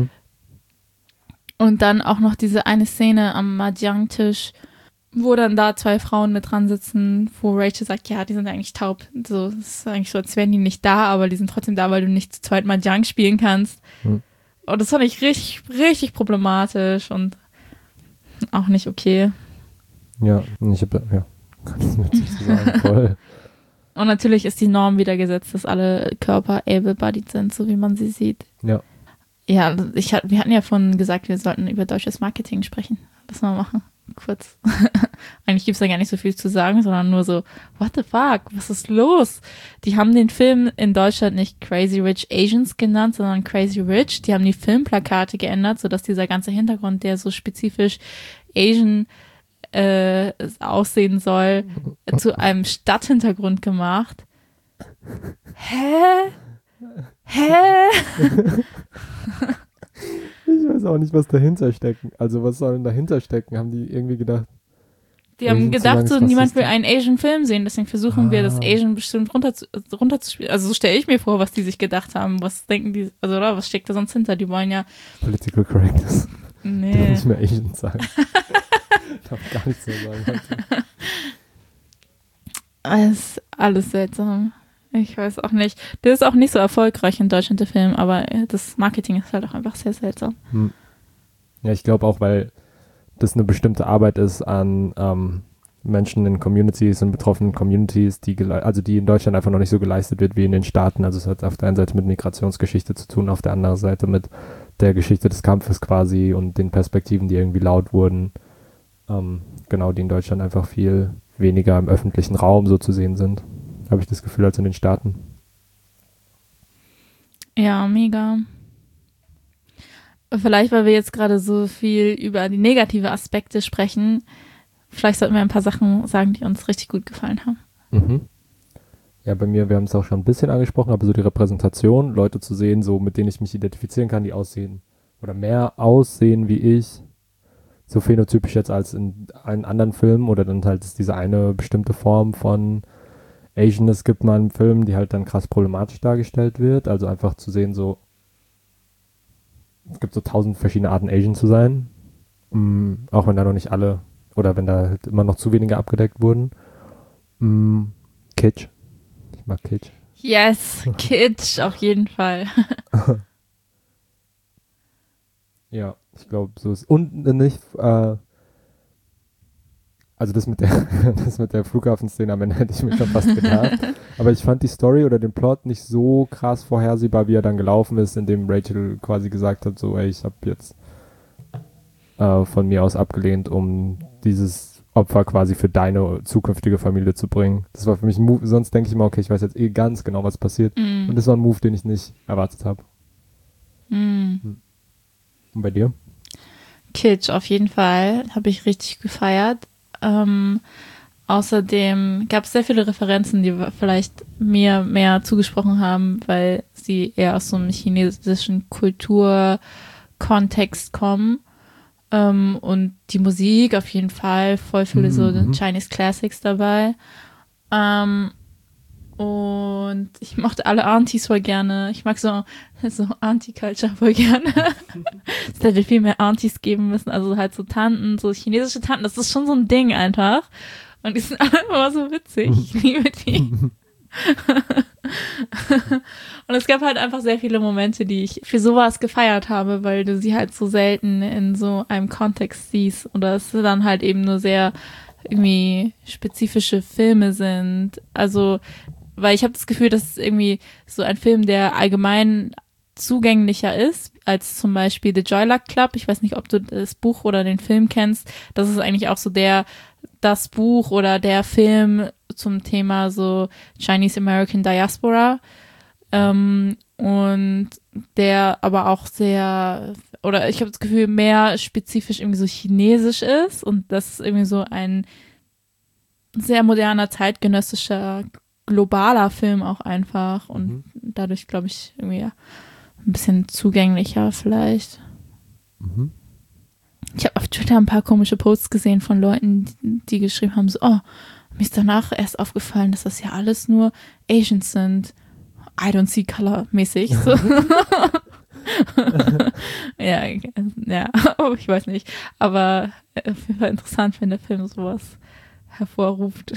Und dann auch noch diese eine Szene am Mahjong-Tisch, wo dann da zwei Frauen mit dran sitzen, wo Rachel sagt, ja, die sind eigentlich taub. So, es ist eigentlich so, als wären die nicht da, aber die sind trotzdem da, weil du nicht zu zweit Mahjong spielen kannst. Und das fand ich richtig, richtig problematisch und auch nicht okay. Ja, kann ich nicht so sagen, voll. Und natürlich ist die Norm wieder gesetzt, dass alle Körper able-bodied sind, so wie man sie sieht. Ja. Ja, wir hatten ja vorhin gesagt, wir sollten über deutsches Marketing sprechen. Lass mal machen. Kurz. Eigentlich gibt es da gar nicht so viel zu sagen, sondern nur so, what the fuck, was ist los? Die haben den Film in Deutschland nicht Crazy Rich Asians genannt, sondern Crazy Rich. Die haben die Filmplakate geändert, sodass dieser ganze Hintergrund, der so spezifisch Asian aussehen soll, zu einem Stadthintergrund gemacht. Hä? Ich weiß auch nicht, was dahinter stecken. Also was soll denn dahinter stecken? Haben die irgendwie gedacht? Die haben gedacht, so niemand will einen Asian-Film sehen, deswegen versuchen wir das Asian bestimmt runterzuspielen. Also so stelle ich mir vor, was die sich gedacht haben. Was denken die, also oder was steckt da sonst hinter? Die wollen ja... Political Correctness. Nee. Die wollen nicht mehr Asian sagen. Ich darf gar nichts mehr sagen heute. Das ist alles seltsam. Ich weiß auch nicht. Der ist auch nicht so erfolgreich in Deutschland, der Film, aber das Marketing ist halt auch einfach sehr seltsam. Ja, ich glaube auch, weil das eine bestimmte Arbeit ist an Menschen in Communities und betroffenen Communities, die in Deutschland einfach noch nicht so geleistet wird wie in den Staaten. Also es hat auf der einen Seite mit Migrationsgeschichte zu tun, auf der anderen Seite mit der Geschichte des Kampfes quasi und den Perspektiven, die irgendwie laut wurden. Genau, die in Deutschland einfach viel weniger im öffentlichen Raum so zu sehen sind, habe ich das Gefühl, als in den Staaten. Ja, mega. Vielleicht, weil wir jetzt gerade so viel über die negative Aspekte sprechen, vielleicht sollten wir ein paar Sachen sagen, die uns richtig gut gefallen haben. Ja, bei mir, wir haben es auch schon ein bisschen angesprochen, aber so die Repräsentation, Leute zu sehen, so mit denen ich mich identifizieren kann, die aussehen oder mehr aussehen wie ich, so phänotypisch jetzt als in allen anderen Filmen oder dann halt ist diese eine bestimmte Form von Asianness gibt mal einen Film, die halt dann krass problematisch dargestellt wird, also einfach zu sehen so, es gibt so 1000 verschiedene Arten Asian zu sein, auch wenn da noch nicht alle oder wenn da halt immer noch zu wenige abgedeckt wurden. Kitsch. Ich mag Kitsch. Yes, Kitsch, auf jeden Fall. Ja, ich glaube, so ist. Und nicht, also das mit der Flughafenszene am Ende hätte ich mir schon fast gedacht. Aber ich fand die Story oder den Plot nicht so krass vorhersehbar, wie er dann gelaufen ist, indem Rachel quasi gesagt hat, so, ey, ich habe jetzt von mir aus abgelehnt, um dieses Opfer quasi für deine zukünftige Familie zu bringen. Das war für mich ein Move, sonst denke ich immer, okay, ich weiß jetzt ganz genau, was passiert. Und das war ein Move, den ich nicht erwartet habe. Und bei dir? Kitsch, auf jeden Fall. Habe ich richtig gefeiert. Außerdem gab es sehr viele Referenzen, die vielleicht mir mehr zugesprochen haben, weil sie eher aus so einem chinesischen Kulturkontext kommen. Und die Musik auf jeden Fall, voll viele so Chinese Classics dabei. Und ich mochte alle Aunties voll gerne. Ich mag so Auntie-Culture voll gerne. Es hätte viel mehr Aunties geben müssen, also halt so Tanten, so chinesische Tanten, das ist schon so ein Ding einfach. Und die sind alle immer so witzig. Ich liebe die. Und es gab halt einfach sehr viele Momente, die ich für sowas gefeiert habe, weil du sie halt so selten in so einem Kontext siehst. Oder es dann halt eben nur sehr irgendwie spezifische Filme sind. Also, weil ich habe das Gefühl, dass es irgendwie so ein Film, der allgemein zugänglicher ist, als zum Beispiel The Joy Luck Club. Ich weiß nicht, ob du das Buch oder den Film kennst. Das ist eigentlich auch so das Buch oder der Film zum Thema so Chinese American Diaspora. Und der aber auch sehr, oder ich habe das Gefühl, mehr spezifisch irgendwie so chinesisch ist. Und das ist irgendwie so ein sehr moderner, zeitgenössischer, globaler Film auch einfach. Und dadurch, glaube ich, irgendwie ein bisschen zugänglicher vielleicht. Ich habe auf Twitter ein paar komische Posts gesehen von Leuten, die geschrieben haben, so, oh, mir ist danach erst aufgefallen, dass das ja alles nur Asians sind. I don't see color mäßig. So. ja, oh, ich weiß nicht. Aber auf jeden Fall interessant, wenn der Film sowas hervorruft.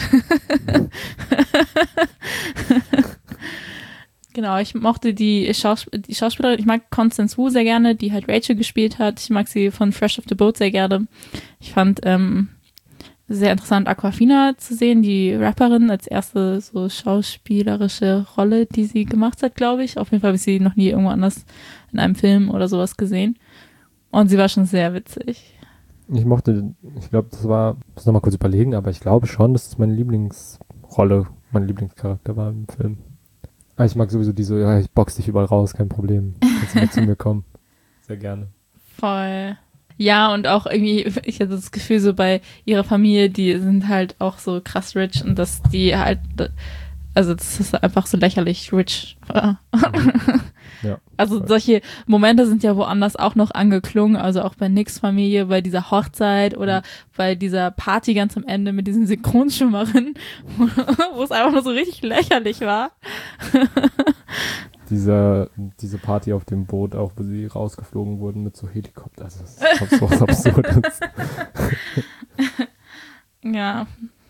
Genau, ich mochte die Schauspielerin, ich mag Constance Wu sehr gerne, die halt Rachel gespielt hat. Ich mag sie von Fresh Off the Boat sehr gerne. Ich fand sehr interessant, Awkwafina zu sehen, die Rapperin, als erste so schauspielerische Rolle, die sie gemacht hat, glaube ich. Auf jeden Fall habe ich sie noch nie irgendwo anders in einem Film oder sowas gesehen. Und sie war schon sehr witzig. Ich glaube, muss nochmal kurz überlegen, aber ich glaube schon, dass es meine Lieblingsrolle, mein Lieblingscharakter war im Film. Aber ich mag sowieso ich box dich überall raus, kein Problem. Kannst du mal zu mir kommen. Sehr gerne. Voll. Ja, und auch irgendwie, ich hatte das Gefühl, so bei ihrer Familie, die sind halt auch so krass rich und dass die halt, also das ist einfach so lächerlich rich. Ja, also solche Momente sind ja woanders auch noch angeklungen, also auch bei Nicks Familie, bei dieser Hochzeit oder bei dieser Party ganz am Ende mit diesen Synchronschwimmerinnen, wo es einfach nur so richtig lächerlich war. Diese Party auf dem Boot, auch wo sie rausgeflogen wurden mit so Helikopter, also das ist so was Absurdes. Ja.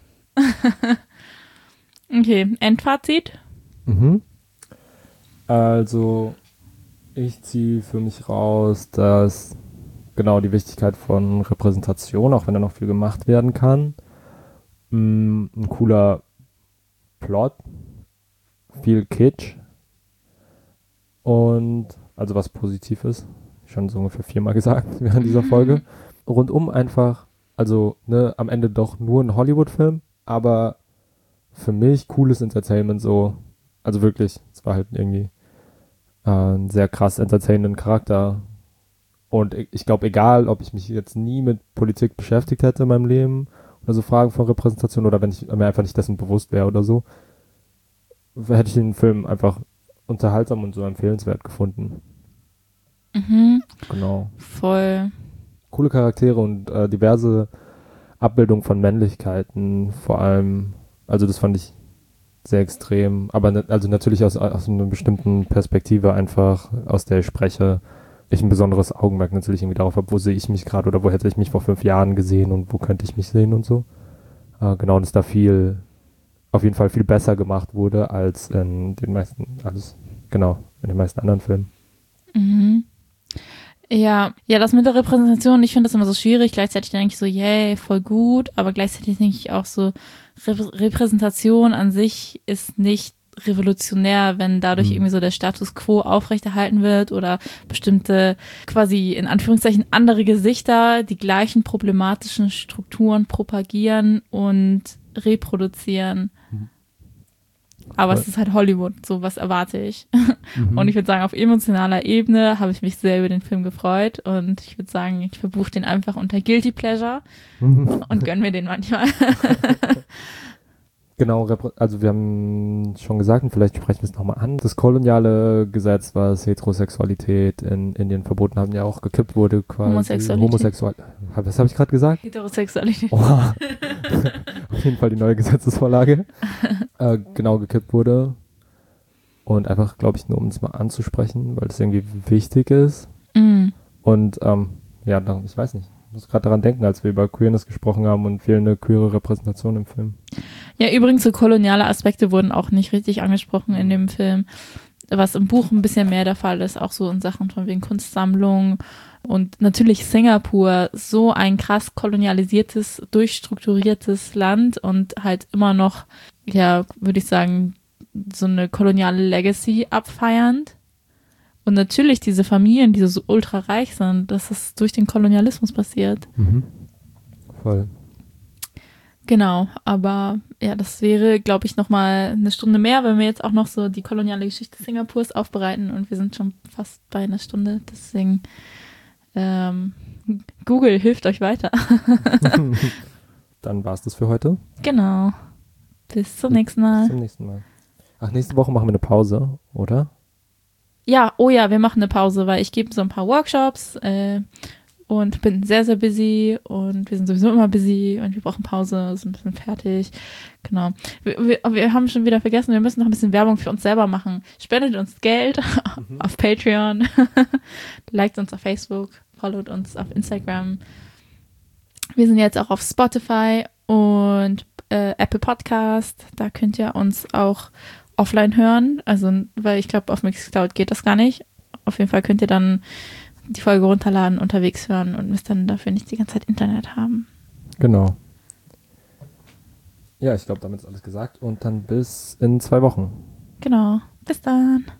Okay, Endfazit? Also, ich ziehe für mich raus, dass genau die Wichtigkeit von Repräsentation, auch wenn da noch viel gemacht werden kann, ein cooler Plot, viel Kitsch und, also was positiv ist, schon so ungefähr 4-mal gesagt während dieser Folge, rundum einfach, also am Ende doch nur ein Hollywood-Film, aber für mich cooles Entertainment so, also wirklich, es war halt irgendwie einen sehr krass entertainenden Charakter. Und ich glaube, egal, ob ich mich jetzt nie mit Politik beschäftigt hätte in meinem Leben oder so Fragen von Repräsentation oder wenn ich mir einfach nicht dessen bewusst wäre oder so, hätte ich den Film einfach unterhaltsam und so empfehlenswert gefunden. Genau. Voll. Coole Charaktere und diverse Abbildungen von Männlichkeiten vor allem. Also das fand ich sehr extrem, aber also natürlich aus einer bestimmten Perspektive einfach, aus der ich spreche, ich ein besonderes Augenmerk natürlich irgendwie darauf habe, wo sehe ich mich gerade oder wo hätte ich mich vor 5 Jahren gesehen und wo könnte ich mich sehen und so. Genau, dass da auf jeden Fall viel besser gemacht wurde als in den meisten anderen Filmen. Ja, das mit der Repräsentation, ich finde das immer so schwierig. Gleichzeitig denke ich so, yay, voll gut, aber gleichzeitig denke ich auch so, Repräsentation an sich ist nicht revolutionär, wenn dadurch irgendwie so der Status quo aufrechterhalten wird oder bestimmte quasi in Anführungszeichen andere Gesichter die gleichen problematischen Strukturen propagieren und reproduzieren. Aber Voll. es ist halt Hollywood, so was erwarte ich. Mhm. Und ich würde sagen, auf emotionaler Ebene habe ich mich sehr über den Film gefreut und ich würde sagen, ich verbuche den einfach unter Guilty Pleasure und gönn mir den manchmal. Genau, also wir haben schon gesagt, und vielleicht sprechen wir es nochmal an, das koloniale Gesetz, was Heterosexualität in Indien verboten haben, ja auch gekippt wurde, quasi. Homosexualität. Was habe ich gerade gesagt? Heterosexualität. Oha. Auf jeden Fall die neue Gesetzesvorlage. Genau, gekippt wurde. Und einfach, glaube ich, nur um es mal anzusprechen, weil es irgendwie wichtig ist. Mm. Und ja, dann, ich weiß nicht. Ich muss gerade daran denken, als wir über Queerness gesprochen haben und fehlende queere Repräsentation im Film. Ja, übrigens, so koloniale Aspekte wurden auch nicht richtig angesprochen in dem Film, was im Buch ein bisschen mehr der Fall ist, auch so in Sachen von wegen Kunstsammlung und natürlich Singapur, so ein krass kolonialisiertes, durchstrukturiertes Land und halt immer noch, ja, würde ich sagen, so eine koloniale Legacy abfeiernd. Und natürlich diese Familien, die so ultra reich sind, das ist durch den Kolonialismus passiert. Mhm. Voll. Genau, aber ja, das wäre, glaube ich, nochmal eine Stunde mehr, wenn wir jetzt auch noch so die koloniale Geschichte Singapurs aufbereiten und wir sind schon fast bei einer Stunde, deswegen Google hilft euch weiter. Dann war es das für heute. Genau. Bis zum nächsten Mal. Bis zum nächsten Mal. Ach, nächste Woche machen wir eine Pause, oder? Ja, oh ja, wir machen eine Pause, weil ich gebe so ein paar Workshops und bin sehr, sehr busy und wir sind sowieso immer busy und wir brauchen Pause, sind ein bisschen fertig. Genau. Wir haben schon wieder vergessen, wir müssen noch ein bisschen Werbung für uns selber machen. Spendet uns Geld auf Patreon, liked uns auf Facebook, followt uns auf Instagram. Wir sind jetzt auch auf Spotify und Apple Podcast. Da könnt ihr uns auch offline hören, also weil ich glaube, auf Mixcloud geht das gar nicht. Auf jeden Fall könnt ihr dann die Folge runterladen, unterwegs hören und müsst dann dafür nicht die ganze Zeit Internet haben. Genau. Ja, ich glaube, damit ist alles gesagt und dann bis in 2 Wochen. Genau. Bis dann.